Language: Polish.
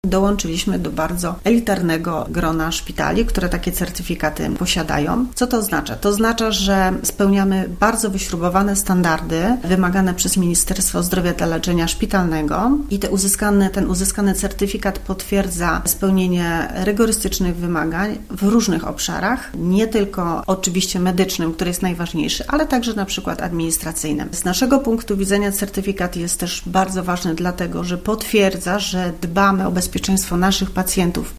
dołączyliśmy do bardzo elitarnego grona szpitali, które takie certyfikaty posiadają. Co to oznacza? To oznacza, że spełniamy bardzo wyśrubowane standardy wymagane przez Ministerstwo Zdrowia dla leczenia szpitalnego i ten uzyskany certyfikat potwierdza spełnienie rygorystycznych wymagań w różnych obszarach, nie tylko oczywiście medycznym, który jest najważniejszy, ale także na przykład administracyjnym. Z naszego punktu widzenia certyfikat jest też bardzo ważny dlatego, że potwierdza, że dbamy o bezpieczeństwo naszych pacjentów